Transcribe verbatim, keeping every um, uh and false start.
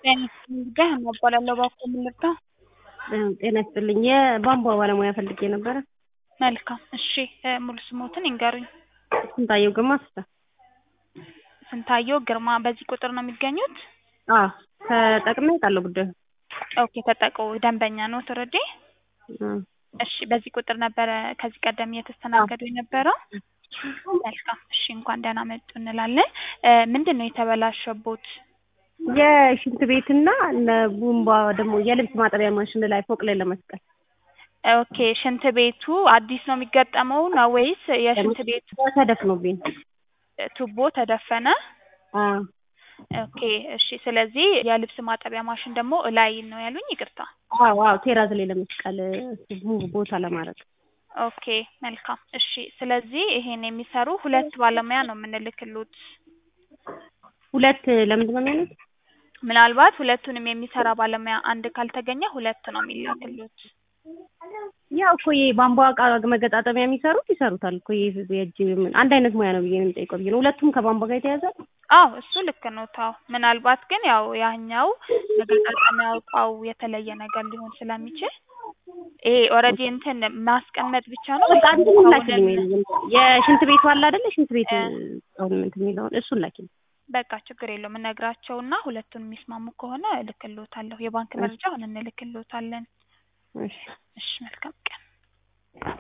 ጋር እናባላለሁ ባኮ ምልክታ ጤና ይስጥልኝ የቧንቧ ባለሙያ ፈልጌ ነበረ። መልካም እሺ ሙሉ ስሞትን ይንገሩኝ? ስንታየው ግርማ አስታ። ስንታየው ግርማ በዚህ ቁጥር ነው የሚገኙት? አዎ ተጠቅሜ አውቃለሁ ጉዳዩ። ኦኬ ተጠቀው ደንበኛ ነው ተረዲ? እሺ በዚህ ቁጥር ነበረ ከዚህ ቀደም እየተስተናገዱ የነበረው? መልካም እሺ እንኳን ደህና መጡ እንላለን። ምንድነው የተበላሸቦት? የሽንት ቤትና ቡምባ ደግሞ የልብስ ማጠቢያ ማሽን ላይ ፎቅ ላይ ለመስቀል። ኦኬ ሽንት ቤቱ አዲስ ነው የሚገጠመው ነው ወይስ የሽንት ቤት ተደፍኖብኝ? ቱቦ ተደፈነ? አዎ ኦኬ እሺ ስለዚህ የልብስ ማጠቢያ ማሽን ደግሞ ላይ ነው ያሉኝ ይቅርታ? አዎ አዎ ቴራዝ ላይ ለመስቀል ቦታ ለማድረግ። ኦኬ መልካም እሺ ስለዚህ ይሄን የሚሰሩ ሁለት ባለሙያ ነው የምንልክሉት። ሁለት ለምንድን ነው የሚሆኑት? ምናልባት ሁለቱንም የሚሰራ ባለሙያ አንድ ካልተገኘ ሁለት ነው የሚላክሉት። ያው እኮ የቧንቧ ዕቃ መገጣጠሚያ የሚሰሩት ይሰሩታል እኮ የእጅ አንድ አይነት ሙያ ነው ብዬ ነው የምጠይቀው ብዬ ነው። ሁለቱም ከቧንቧ ጋር የተያያዘ? አዎ እሱ ልክ ነው ታው ምናልባት ግን ያው ያኛው መገጣጠሚያው ዕቃው የተለየ ነገር ሊሆን ስለሚችል ይሄ ኦሬዲ እንትን ማስቀመጥ ብቻ ነው። በቃ እንትን ላኪልኝ የሽንት ቤቱ አለ አይደለ? ሽንት ቤት አሁን እንትን የሚለው እሱን ላኪልኝ። በቃ ችግር የለውም እነግራቸውና ሁለቱን የሚስማሙ ከሆነ እልክልዎታለሁ። የባንክ መረጃ አሁን እንልክልዎታለን። እሺ እሺ መልካም ቀን።